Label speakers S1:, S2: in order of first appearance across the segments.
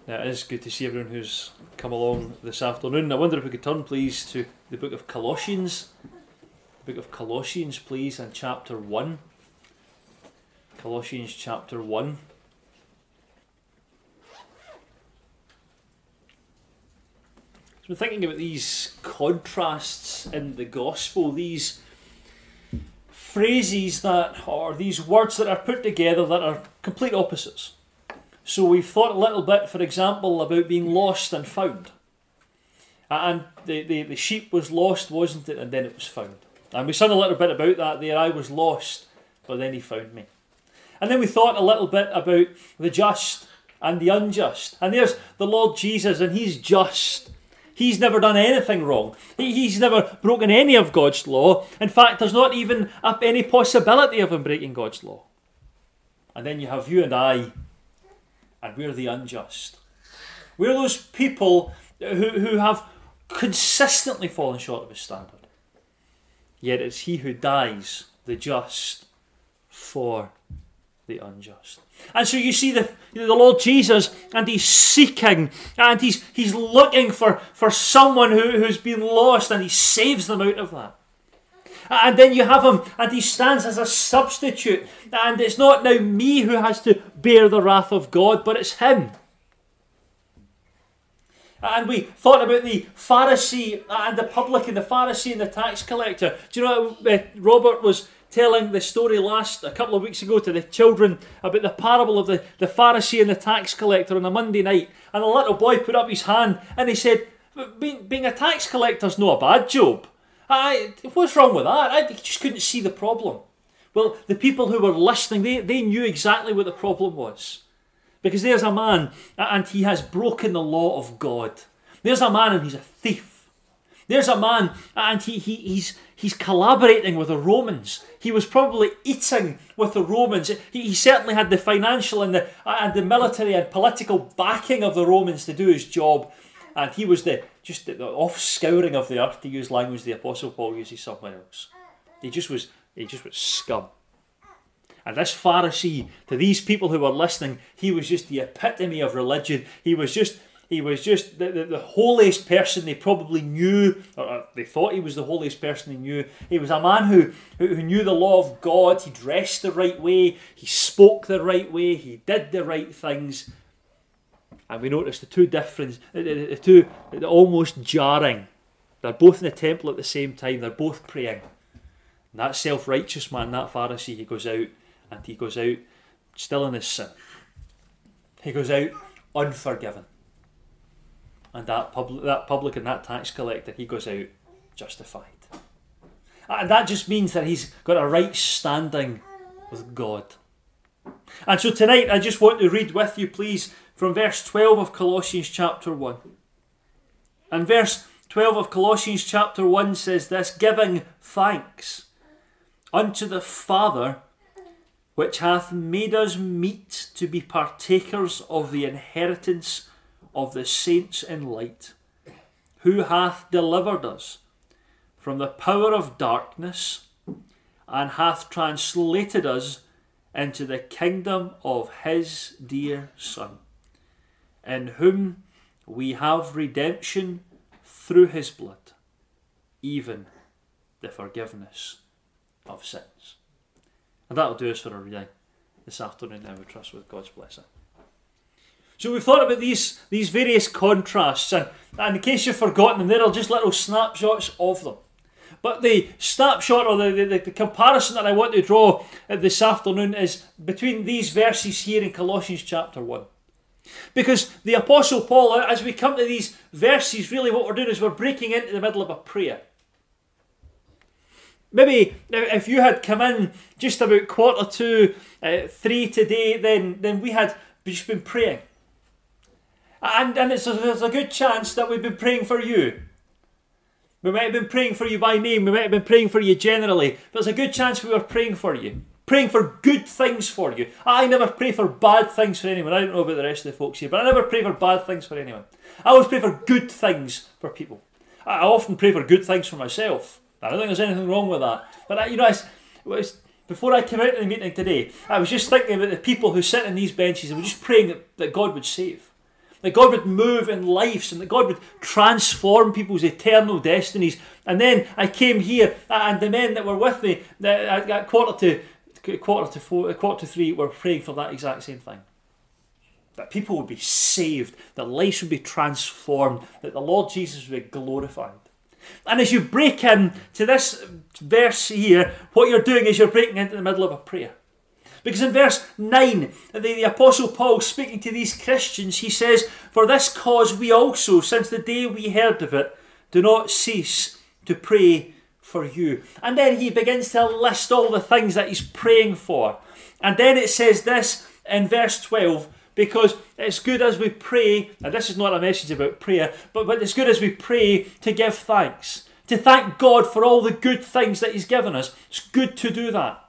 S1: It is good to see everyone who's come along this afternoon. I wonder if we could turn, please, to the book of Colossians. The book of Colossians, please, and chapter 1. Colossians chapter 1. So we're thinking about these contrasts in the gospel, these phrases that, or these words that are put together that are complete opposites. So we've thought a little bit, for example, about being lost and found. And the sheep was lost, wasn't it? And then it was found. And we sung a little bit about that there. I was lost, but then he found me. And then we thought a little bit about the just and the unjust. And there's the Lord Jesus, and he's just. He's never done anything wrong. He's never broken any of God's law. In fact, there's not even any possibility of him breaking God's law. And then you have you and I, and we're the unjust. We're those people who have consistently fallen short of his standard. Yet it's he who dies, the just, for the unjust. And so you see the Lord Jesus, and he's seeking, and he's looking for someone who's been lost, and he saves them out of that. And then you have him, and he stands as a substitute. And it's not now me who has to bear the wrath of God, but it's him. And we thought about the Pharisee and the publican, the Pharisee and the tax collector. Do you know what Robert was telling the story a couple of weeks ago to the children about the parable of the Pharisee and the tax collector on a Monday night? And a little boy put up his hand and he said, being a tax collector's not a bad job. What's wrong with that? I just couldn't see the problem. Well, the people who were listening, they knew exactly what the problem was. Because there's a man, and he has broken the law of God. There's a man, and he's a thief. There's a man, and he's collaborating with the Romans. He was probably eating with the Romans. He certainly had the financial and the military and political backing of the Romans to do his job. And he was the off-scouring of the earth, to use language the Apostle Paul uses somewhere else. He just was scum. And this Pharisee, to these people who were listening, he was just the epitome of religion. He was just the holiest person they probably knew, or they thought he was the holiest person they knew. He was a man who knew the law of God. He dressed the right way. He spoke the right way. He did the right things. And we notice the two almost jarring. They're both in the temple at the same time. They're both praying. And that self-righteous man, that Pharisee, he goes out still in his sin. He goes out unforgiven. And that publican, that tax collector, he goes out justified. And that just means that he's got a right standing with God. And so tonight I just want to read with you, please, from verse 12 of Colossians chapter 1. And verse 12 of Colossians chapter 1 says this: giving thanks unto the Father, which hath made us meet to be partakers of the inheritance of the saints in light, who hath delivered us from the power of darkness, and hath translated us into the kingdom of his dear Son, in whom we have redemption through his blood, even the forgiveness of sins. And that'll do us for our reading this afternoon, I would trust, with God's blessing. So we've thought about these various contrasts, and in case you've forgotten them, there are just little snapshots of them. But the snapshot, or the comparison that I want to draw this afternoon, is between these verses here in Colossians chapter 1. Because the Apostle Paul, as we come to these verses, really what we're doing is we're breaking into the middle of a prayer. Maybe if you had come in just about 2:45, 3 today, then we had just been praying. And there's a good chance that we've been praying for you. We might have been praying for you by name, we might have been praying for you generally, but there's a good chance we were praying for you. Praying for good things for you. I never pray for bad things for anyone. I don't know about the rest of the folks here, but I never pray for bad things for anyone. I always pray for good things for people. I often pray for good things for myself. I don't think there's anything wrong with that. But before I came out to the meeting today, I was just thinking about the people who sit in these benches and were just praying that God would save. that God would move in lives and that God would transform people's eternal destinies. And then I came here, and the men that were with me at quarter to 3 were praying for that exact same thing. That people would be saved, that lives would be transformed, that the Lord Jesus would be glorified. And as you break into this verse here, what you're doing is you're breaking into the middle of a prayer. Because in verse 9, the Apostle Paul, speaking to these Christians, he says, "For this cause we also, since the day we heard of it, do not cease to pray for you." And then he begins to list all the things that he's praying for. And then it says this in verse 12, "Because it's good as we pray," and this is not a message about prayer, but it's good as we pray to give thanks. To thank God for all the good things that he's given us. It's good to do that.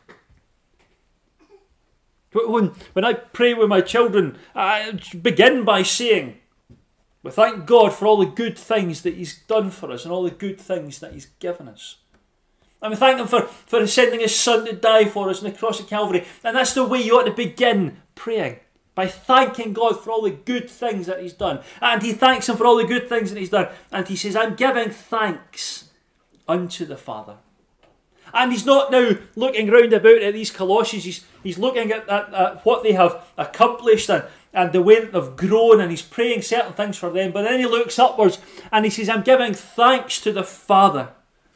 S1: When I pray with my children, I begin by saying, we thank God for all the good things that he's done for us and all the good things that he's given us. And we thank him for sending his son to die for us on the cross of Calvary. And that's the way you ought to begin praying. By thanking God for all the good things that he's done. And he thanks him for all the good things that he's done. And he says, "I'm giving thanks unto the Father." And he's not now looking round about at these Colossians. He's looking at what they have accomplished and the way that they've grown, and he's praying certain things for them. But then he looks upwards and he says, "I'm giving thanks to the Father."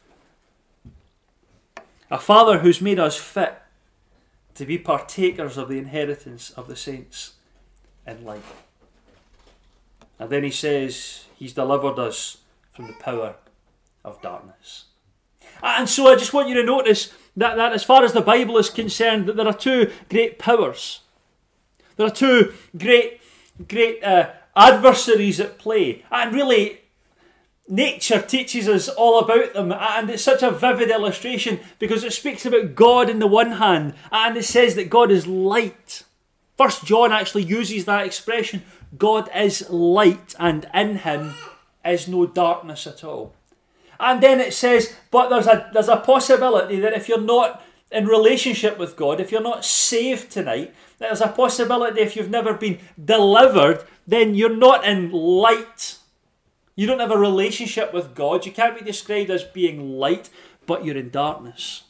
S1: A Father who's made us fit to be partakers of the inheritance of the saints in light. And then he says, he's delivered us from the power of darkness. And so I just want you to notice that as far as the Bible is concerned, that there are two great powers. There are two great adversaries at play. And really, nature teaches us all about them. And it's such a vivid illustration because it speaks about God in the one hand. And it says that God is light. 1 John actually uses that expression. God is light, and in him is no darkness at all. And then it says, but there's a possibility that if you're not in relationship with God, if you're not saved tonight, there's a possibility if you've never been delivered, then you're not in light. You don't have a relationship with God. You can't be described as being light, but you're in darkness.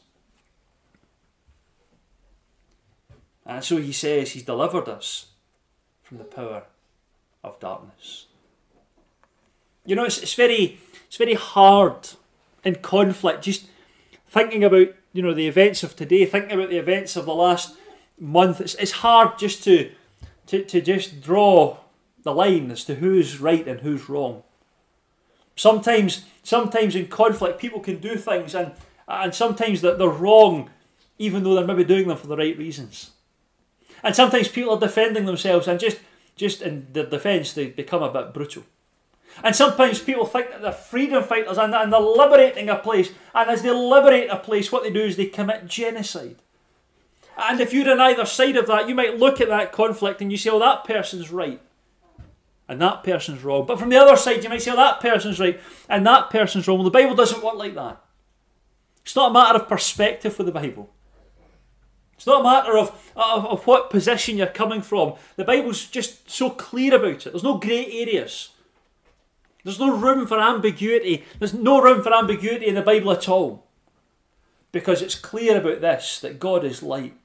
S1: And so he says he's delivered us from the power of darkness. You know, it's very hard in conflict, just thinking about, you know, the events of today, thinking about the events of the last month. It's hard just to just draw the line as to who's right and who's wrong. Sometimes in conflict, people can do things and sometimes they're wrong, even though they're maybe doing them for the right reasons. And sometimes people are defending themselves, and just in their defence, they become a bit brutal. And sometimes people think that they're freedom fighters and they're liberating a place. And as they liberate a place, what they do is they commit genocide. And if you're on either side of that, you might look at that conflict and you say, oh, that person's right and that person's wrong. But from the other side, you might say, oh, that person's right and that person's wrong. Well, the Bible doesn't work like that. It's not a matter of perspective for the Bible. It's not a matter of what position you're coming from. The Bible's just so clear about it. There's no grey areas. There's no room for ambiguity. There's no room for ambiguity in the Bible at all. Because it's clear about this, that God is light.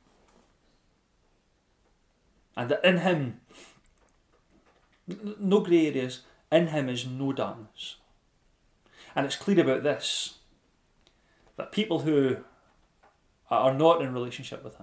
S1: And that in him, no grey areas, in him is no darkness. And it's clear about this, that people who are not in relationship with him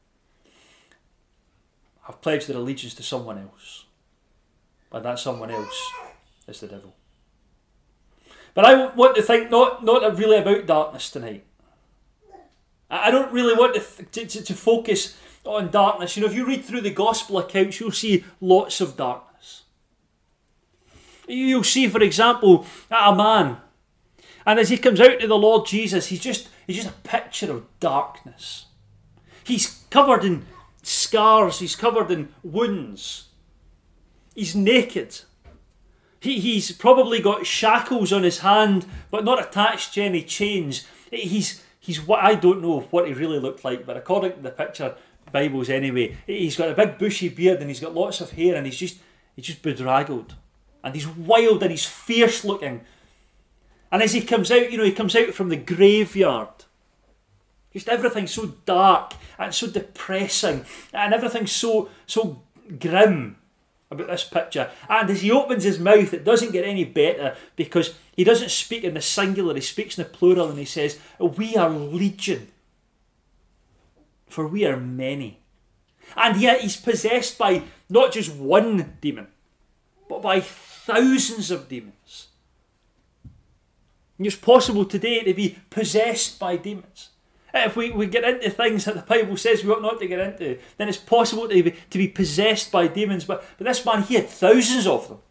S1: have pledged their allegiance to someone else. And that someone else is the devil. But I want to think not really about darkness tonight. I don't really want to focus on darkness. You know, if you read through the gospel accounts, you'll see lots of darkness. You'll see, for example, a man, and as he comes out to the Lord Jesus, he's just a picture of darkness. He's covered in scars. He's covered in wounds. He's naked. He's probably got shackles on his hand, but not attached to any chains. He's what I don't know what he really looked like, but according to the picture Bibles anyway, he's got a big bushy beard and he's got lots of hair, and he's He's just bedraggled. And he's wild and he's fierce looking. And as he comes out, he comes out from the graveyard. Just everything's so dark and so depressing. And everything's so grim about this picture. And as he opens his mouth, it doesn't get any better, because he doesn't speak in the singular, he speaks in the plural, and he says, we are legion, for we are many. And yet he's possessed by not just one demon, but by thousands of demons. And it's possible today to be possessed by demons. If we get into things that the Bible says we ought not to get into, then it's possible to be possessed by demons. But this man, he had thousands of them.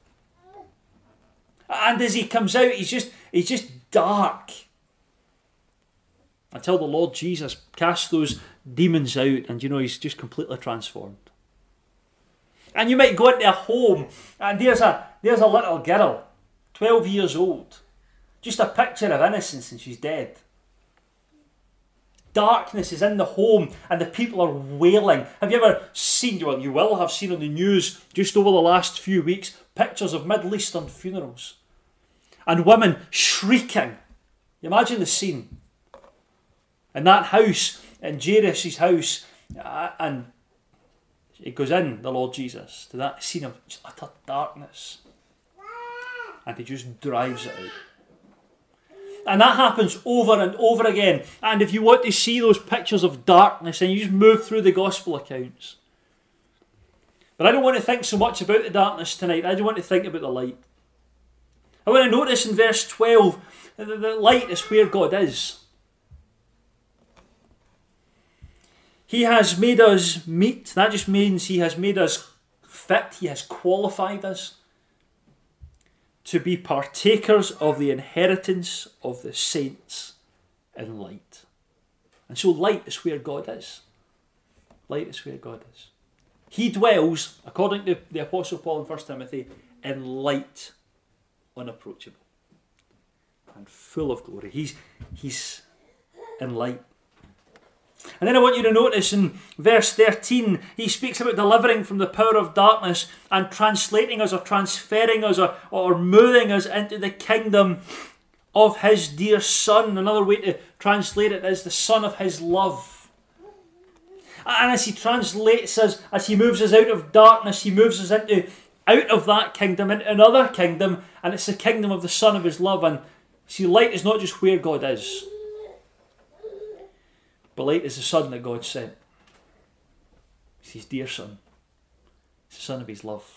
S1: And as he comes out, he's just dark. Until the Lord Jesus casts those demons out, and he's just completely transformed. And you might go into a home, and there's a little girl, 12 years old. Just a picture of innocence, and she's dead. Darkness is in the home and the people are wailing. Have you ever seen, well, you will have seen on the news just over the last few weeks, pictures of Middle Eastern funerals and women shrieking. Imagine the scene. In that house, in Jairus' house, and it goes in, the Lord Jesus, to that scene of utter darkness. And he just drives it out. And that happens over and over again. And if you want to see those pictures of darkness, then you just move through the gospel accounts. But I don't want to think so much about the darkness tonight. I don't want to think about the light. I want to notice in verse 12 that the light is where God is. He has made us meet. That just means he has made us fit. He has qualified us to be partakers of the inheritance of the saints in light. And so light is where God is. Light is where God is. He dwells, according to the Apostle Paul in 1 Timothy, in light unapproachable and full of glory. He's in light. And then I want you to notice in verse 13, he speaks about delivering from the power of darkness and translating us or transferring us or moving us into the kingdom of his dear Son. Another way to translate it is the Son of his love. And as he translates us, as he moves us out of darkness, he moves us out of that kingdom into another kingdom, and it's the kingdom of the Son of his love. And see, light is not just where God is, but light is the Son that God sent. It's his dear Son. It's the Son of his love.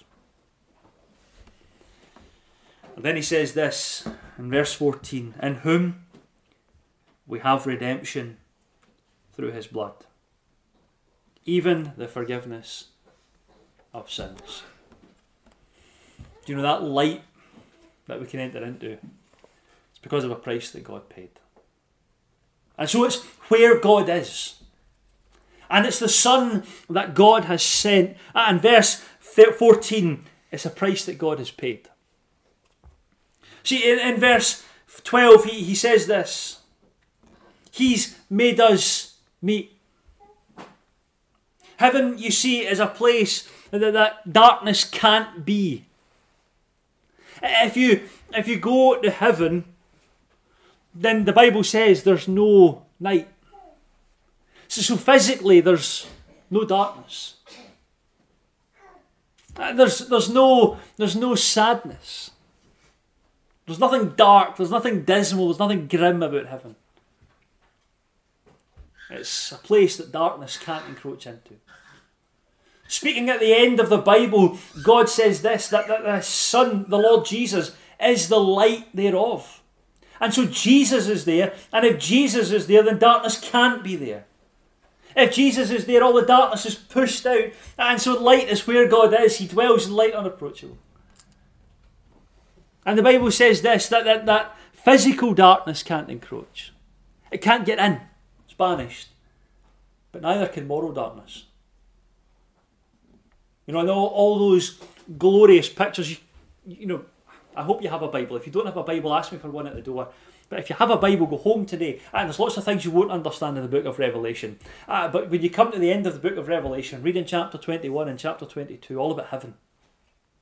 S1: And then he says this in verse 14, in whom we have redemption through his blood, even the forgiveness of sins. Do you know that light that we can enter into? It's because of a price that God paid. And so it's where God is. And it's the Son that God has sent. And verse 14, it's a price that God has paid. See, in verse 12, he says this. He's made us meet. Heaven, you see, is a place that darkness can't be. If you go to heaven, then the Bible says there's no night. So physically there's no darkness. There's no sadness. There's nothing dark, there's nothing dismal, there's nothing grim about heaven. It's a place that darkness can't encroach into. Speaking at the end of the Bible, God says this, that the Son, the Lord Jesus, is the light thereof. And so Jesus is there, and if Jesus is there, then darkness can't be there. If Jesus is there, all the darkness is pushed out, and so light is where God is. He dwells in light unapproachable. And the Bible says this, that physical darkness can't encroach. It can't get in. It's banished. But neither can moral darkness. You know, I know all those glorious pictures, you know, I hope you have a Bible. If you don't have a Bible, ask me for one at the door. But if you have a Bible, go home today. And there's lots of things you won't understand in the book of Revelation. But when you come to the end of the book of Revelation, read in chapter 21 and chapter 22, all about heaven.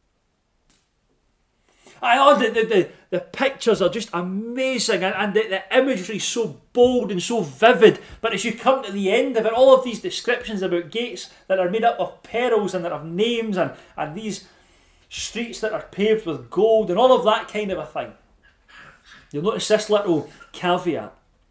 S1: The pictures are just amazing, and the imagery is so bold and so vivid. But as you come to the end of it, all of these descriptions about gates that are made up of pearls and that have names, and these streets that are paved with gold, and all of that kind of a thing. You'll notice this little caveat.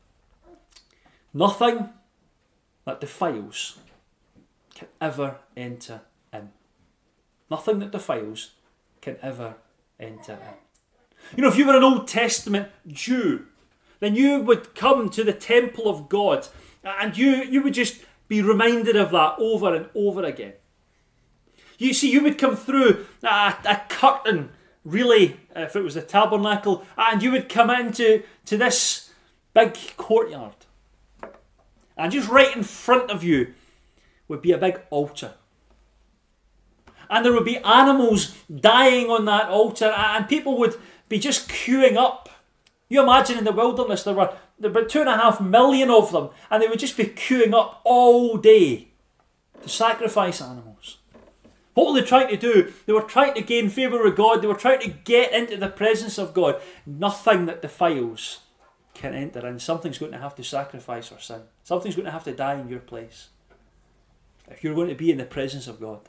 S1: Nothing that defiles can ever enter in. Nothing that defiles can ever enter in. You know, if you were an Old Testament Jew, then you would come to the temple of God, and you would just be reminded of that over and over again. You see, you would come through a curtain, really, if it was the tabernacle, and you would come into this big courtyard. And just right in front of you would be a big altar. And there would be animals dying on that altar, and people would be just queuing up. You imagine in the wilderness there were about 2.5 million of them, and they would just be queuing up all day to sacrifice animals. What were they trying to do? They were trying to gain favour with God. They were trying to get into the presence of God. Nothing that defiles can enter in. Something's going to have to sacrifice for sin. Something's going to have to die in your place if you're going to be in the presence of God.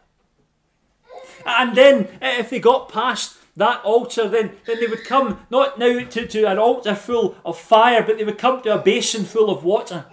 S1: And then if they got past that altar, then they would come not now to an altar full of fire, but they would come to a basin full of water.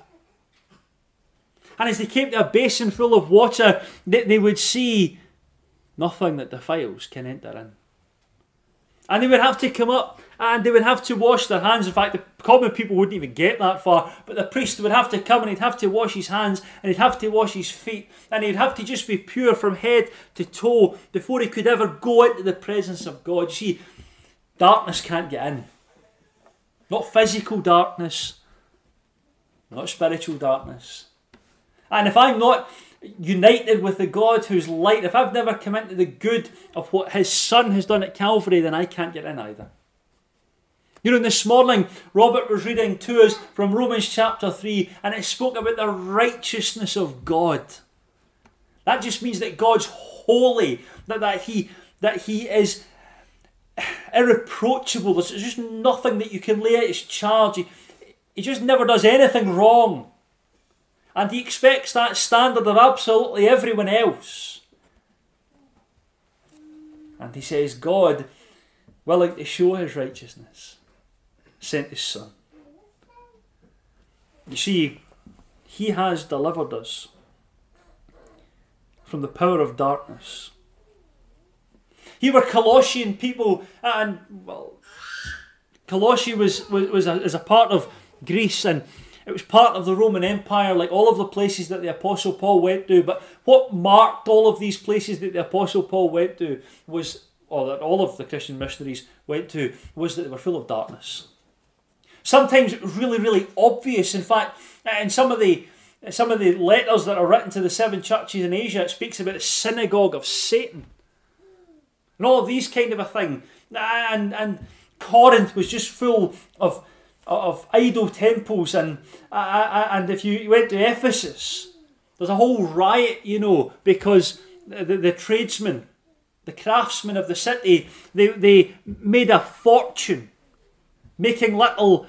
S1: And as they came to a basin full of water, they would see nothing that defiles can enter in. And they would have to come up and they would have to wash their hands. In fact, the common people wouldn't even get that far, but the priest would have to come and he'd have to wash his hands and he'd have to wash his feet, and he'd have to just be pure from head to toe before he could ever go into the presence of God. You see, darkness can't get in. Not physical darkness, not spiritual darkness. And if I'm not united with the God who's light, if I've never come into the good of what his Son has done at Calvary, then I can't get in either. You know, this morning, Robert was reading to us from Romans chapter 3, and it spoke about the righteousness of God. That just means that God's holy, that he is irreproachable. There's just nothing that you can lay at his charge. He just never does anything wrong. And he expects that standard of absolutely everyone else. And he says, God, willing to show his righteousness, sent his Son. You see, he has delivered us from the power of darkness. Here were Colossian people, and well, Colossae was a part of Greece, and it was part of the Roman Empire, like all of the places that the Apostle Paul went to. But what marked all of these places that the Apostle Paul went to was, or that all of the Christian missionaries went to, was that they were full of darkness. Sometimes it was really, really obvious. In fact, in some of the letters that are written to the 7 churches in Asia, it speaks about the synagogue of Satan. And all of these kind of a thing. And Corinth was just full of idol temples, and if you went to Ephesus, there's a whole riot, you know, because the tradesmen, the craftsmen of the city, they made a fortune making little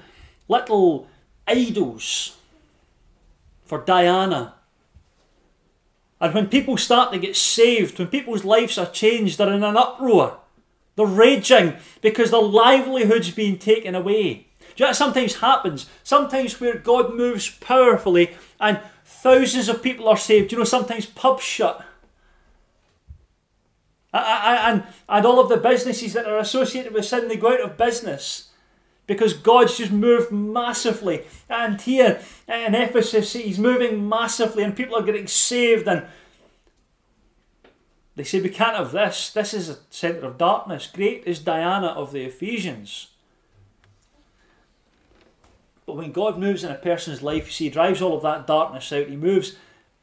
S1: idols for Diana. And when people start to get saved, when people's lives are changed, they're in an uproar. They're raging because their livelihood's being taken away. Do you know what sometimes happens? Sometimes where God moves powerfully and thousands of people are saved, you know, sometimes pubs shut. And all of the businesses that are associated with sin, they go out of business because God's just moved massively. And here in Ephesus, he's moving massively and people are getting saved. And they say, we can't have this. This is a centre of darkness. Great is Diana of the Ephesians. But when God moves in a person's life, you see, he drives all of that darkness out. He moves.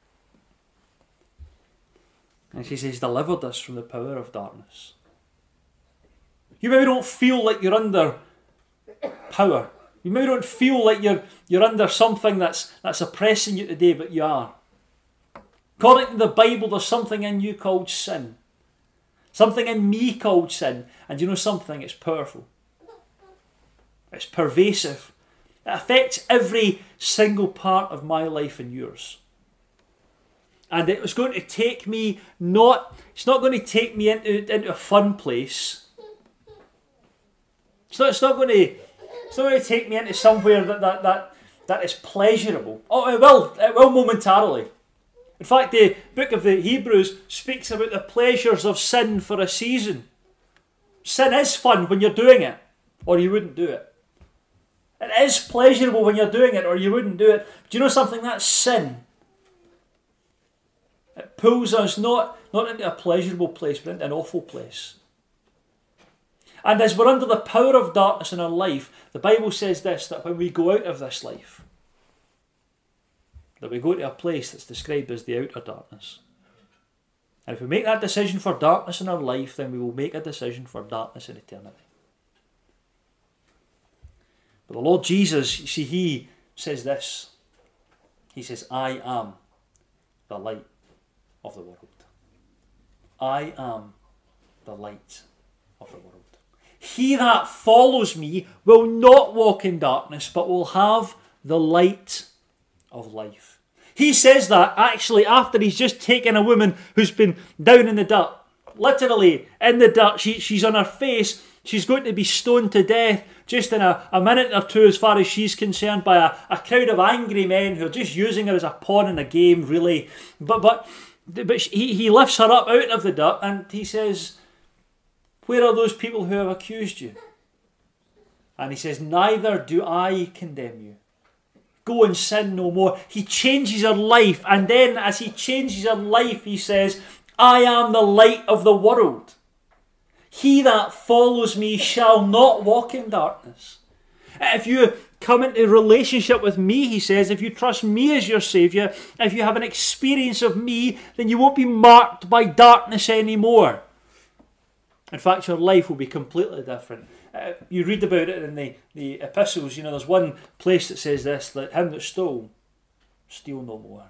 S1: And he says, he's delivered us from the power of darkness. You maybe don't feel like you're under power. You maybe don't feel like you're under something that's oppressing you today, but you are. According to the Bible, there's something in you called sin. Something in me called sin. And you know something? It's powerful. It's pervasive. It affects every single part of my life and yours. And it was going to take me it's not going to take me into a fun place. It's not going to take me into somewhere that is pleasurable. Oh, it will momentarily. In fact, the book of the Hebrews speaks about the pleasures of sin for a season. Sin is fun when you're doing it, or you wouldn't do it. It is pleasurable when you're doing it, or you wouldn't do it. Do you know something? That's sin. It pulls us not into a pleasurable place, but into an awful place. And as we're under the power of darkness in our life, the Bible says this, that when we go out of this life, that we go to a place that's described as the outer darkness. And if we make that decision for darkness in our life, then we will make a decision for darkness in eternity. But the Lord Jesus, you see, he says this. He says, I am the light of the world. I am the light of the world. He that follows me will not walk in darkness, but will have the light of life. He says that actually after he's just taken a woman who's been down in the dirt, literally in the dirt. She's on her face. She's going to be stoned to death just in a minute or two, as far as she's concerned, by a crowd of angry men who are just using her as a pawn in a game, really. But he lifts her up out of the dirt and he says, where are those people who have accused you? And he says, neither do I condemn you. Go and sin no more. He changes her life, and then as he changes her life, he says, I am the light of the world. He that follows me shall not walk in darkness. If you come into relationship with me, he says, if you trust me as your Saviour, if you have an experience of me, then you won't be marked by darkness anymore. In fact, your life will be completely different. You read about it in the epistles. You know, there's one place that says this, let him that stole, steal no more.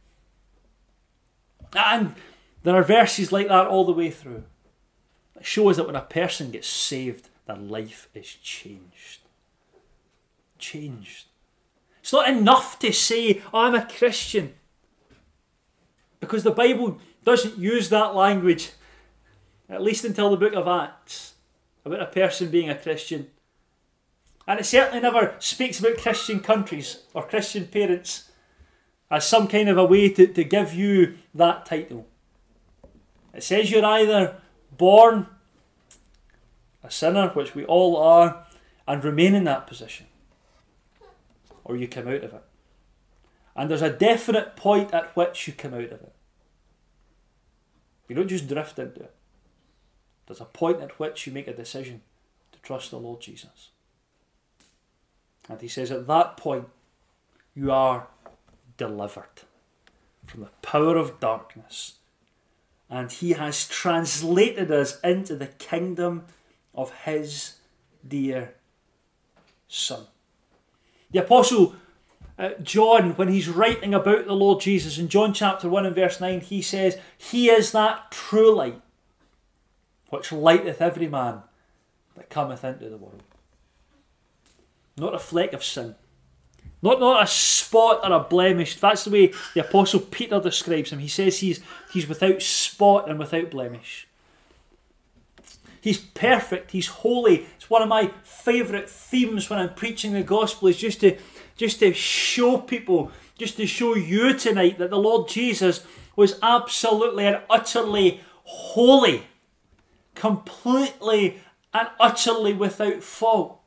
S1: And there are verses like that all the way through. It shows that when a person gets saved, their life is changed. Changed. It's not enough to say, oh, I'm a Christian. Because the Bible doesn't use that language, at least until the book of Acts, about a person being a Christian. And it certainly never speaks about Christian countries or Christian parents as some kind of a way to give you that title. It says you're either born a sinner, which we all are, and remain in that position, or you come out of it. And there's a definite point at which you come out of it. You don't just drift into it. There's a point at which you make a decision to trust the Lord Jesus. And he says at that point, you are delivered from the power of darkness. And he has translated us into the kingdom of his dear Son. The Apostle John, when he's writing about the Lord Jesus, in John chapter 1 and verse 9, he says, he is that true light, which lighteth every man that cometh into the world. Not a fleck of sin. Not a spot or a blemish. That's the way the Apostle Peter describes him. He says he's without spot and without blemish. He's perfect. He's holy. It's one of my favourite themes when I'm preaching the gospel, is just to show people, just to show you tonight that the Lord Jesus was absolutely and utterly holy. Completely and utterly without fault.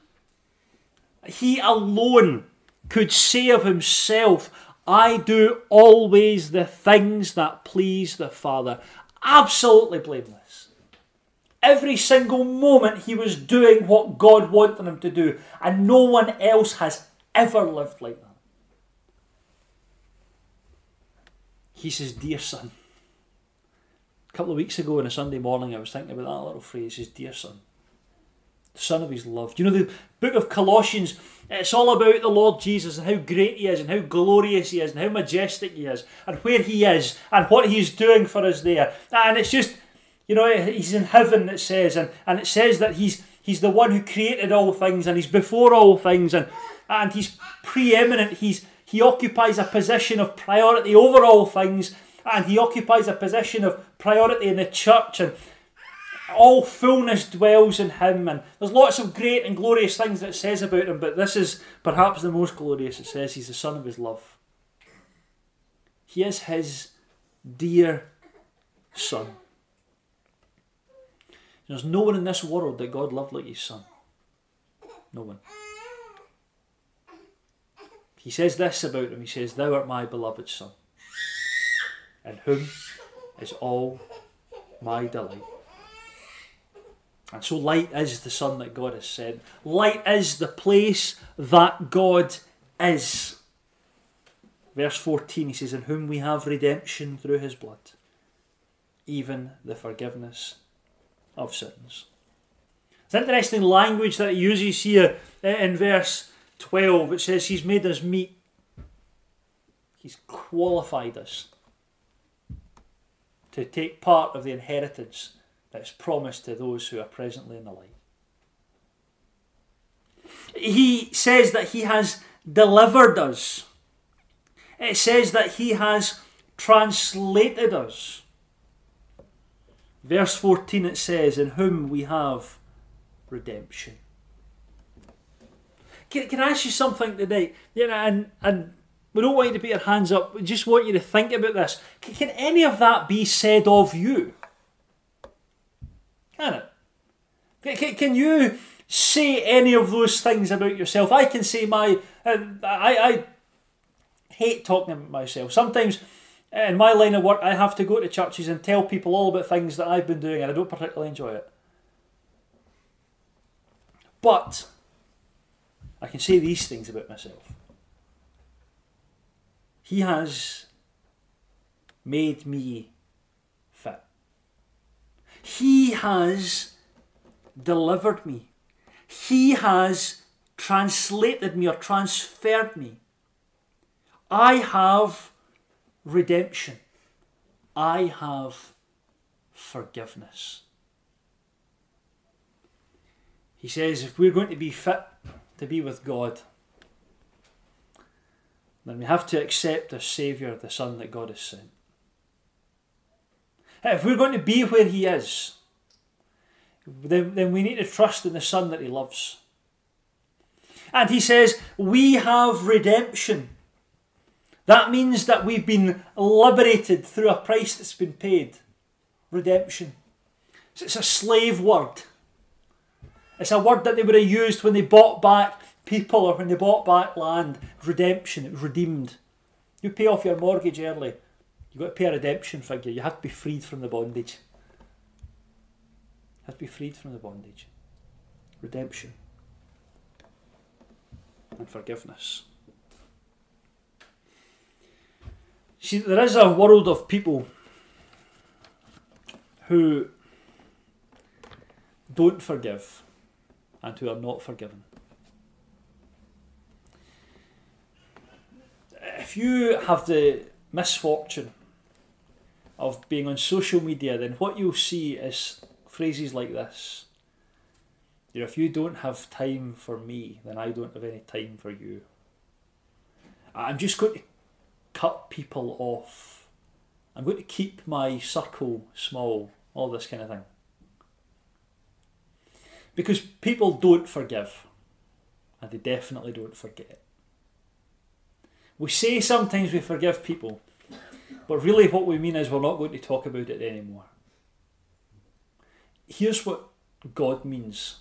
S1: He alone could say of himself, I do always the things that please the Father. Absolutely blameless. Every single moment he was doing what God wanted him to do, and no one else has ever lived like that. He's his dear Son. A couple of weeks ago on a Sunday morning, I was thinking about that little phrase, his dear Son. The Son of his love. Do you know the book of Colossians, it's all about the Lord Jesus and how great he is and how glorious he is and how majestic he is and where he is and what he's doing for us there. And it's just You know, he's in heaven, it says, and it says that he's the one who created all things, and he's before all things, and he's preeminent. He occupies a position of priority over all things, and he occupies a position of priority in the church, and all fullness dwells in him. And there's lots of great and glorious things that it says about him, but this is perhaps the most glorious. It says he's the son of his love. He is his dear son. There's no one in this world that God loved like his son. No one. He says this about him. He says, "Thou art my beloved son, in whom is all my delight." And so light is the Son that God has sent. Light is the place that God is. Verse 14, he says, "In whom we have redemption through his blood, even the forgiveness of sins." It's interesting language that he uses here in verse 12. It says he's made us meet. He's qualified us to take part of the inheritance that is promised to those who are presently in the light. He says that he has delivered us. It says that he has translated us. Verse 14 it says, "In whom we have redemption." Can I ask you something tonight? You know, and we don't want you to put your hands up. We just want you to think about this. Can any of that be said of you? Can it? Can you say any of those things about yourself? I can say I hate talking about myself. Sometimes in my line of work, I have to go to churches and tell people all about things that I've been doing, and I don't particularly enjoy it. But I can say these things about myself. He has made me fit. He has delivered me. He has translated me or transferred me. I have redemption. I have forgiveness. He says if we're going to be fit to be with God, then we have to accept as Saviour the Son that God has sent. If we're going to be where he is, then we need to trust in the Son that he loves. And he says, we have redemption. That means that we've been liberated through a price that's been paid. Redemption. It's a slave word. It's a word that they would have used when they bought back people or when they bought back land. Redemption. It was redeemed. You pay off your mortgage early, you've got to pay a redemption figure. You have to be freed from the bondage. You have to be freed from the bondage. Redemption. And forgiveness. See, there is a world of people who don't forgive and who are not forgiven. If you have the misfortune of being on social media, then what you'll see is phrases like this. You know, if you don't have time for me, then I don't have any time for you. I'm just going to cut people off. I'm going to keep my circle small. All this kind of thing. Because people don't forgive. And they definitely don't forget. We say sometimes we forgive people, but really what we mean is we're not going to talk about it anymore. Here's what God means.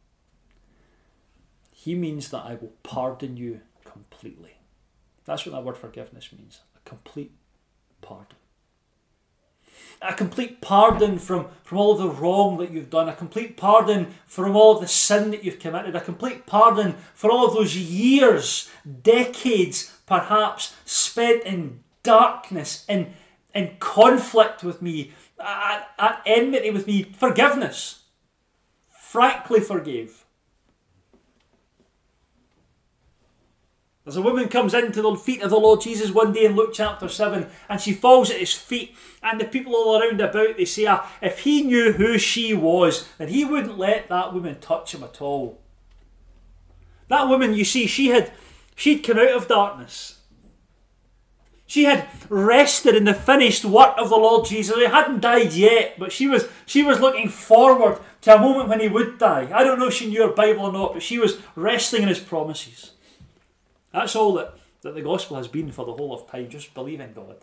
S1: He means that I will pardon you completely. That's what that word forgiveness means. A complete pardon. A complete pardon from all of the wrong that you've done. A complete pardon from all of the sin that you've committed. A complete pardon for all of those years, decades perhaps, spent in darkness, in conflict with me, at enmity with me. Forgiveness. Frankly forgave. There's a woman comes into the feet of the Lord Jesus one day in Luke chapter 7, and she falls at his feet, and the people all around about, they say, if he knew who she was, then he wouldn't let that woman touch him at all. That woman, you see, she'd come out of darkness. She had rested in the finished work of the Lord Jesus. He hadn't died yet, but she was looking forward to a moment when he would die. I don't know if she knew her Bible or not, but she was resting in his promises. That's all that the gospel has been for the whole of time. Just believe in God.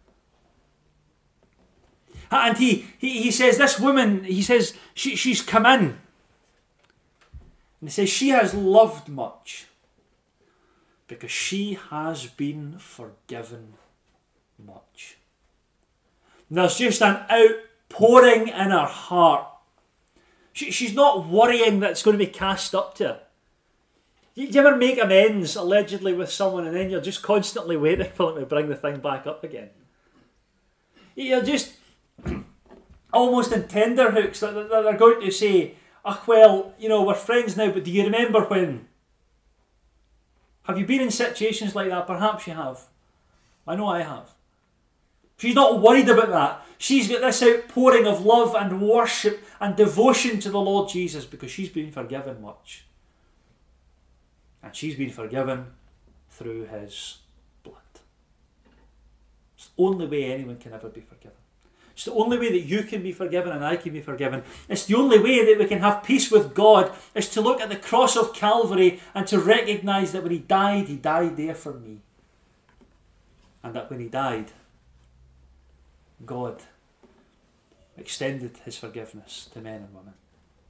S1: And he says, this woman, he says, she's come in. And he says, she has loved much because she has been forgiven much. And there's just an outpouring in her heart. She's not worrying that it's going to be cast up to her. Do you ever make amends, allegedly, with someone and then you're just constantly waiting for them to bring the thing back up again? You're just almost in tenterhooks that they're going to say, well, we're friends now, but do you remember when? Have you been in situations like that? Perhaps you have. I know I have. She's not worried about that. She's got this outpouring of love and worship and devotion to the Lord Jesus because she's been forgiven much. And she's been forgiven through his blood. It's the only way anyone can ever be forgiven. It's the only way that you can be forgiven and I can be forgiven. It's the only way that we can have peace with God is to look at the cross of Calvary and to recognise that when he died there for me. And that when he died, God extended his forgiveness to men and women.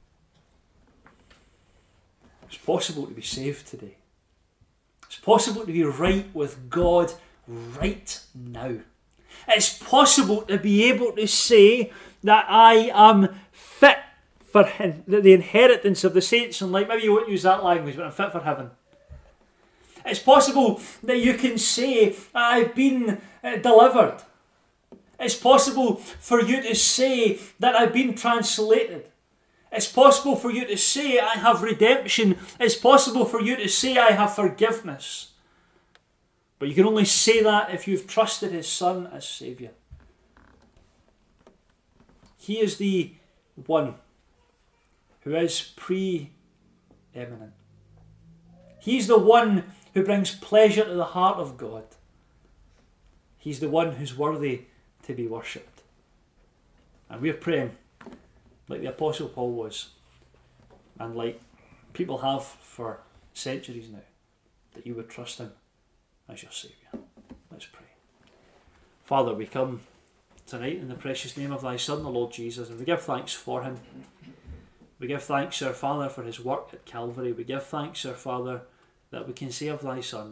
S1: It's possible to be saved today. It's possible to be right with God right now. It's possible to be able to say that I am fit for the inheritance of the saints in light. Maybe you won't use that language, but I'm fit for heaven. It's possible that you can say, I've been delivered. It's possible for you to say that I've been translated. It's possible for you to say, I have redemption. It's possible for you to say, I have forgiveness. But you can only say that if you've trusted his Son as Saviour. He is the one who is preeminent. He's the one who brings pleasure to the heart of God. He's the one who's worthy to be worshipped. And we're praying like the Apostle Paul was, and like people have for centuries now, that you would trust him as your Saviour. Let's pray. Father, we come tonight in the precious name of thy Son, the Lord Jesus, and we give thanks for him. We give thanks, our Father, for his work at Calvary. We give thanks, our Father, that we can say of thy Son,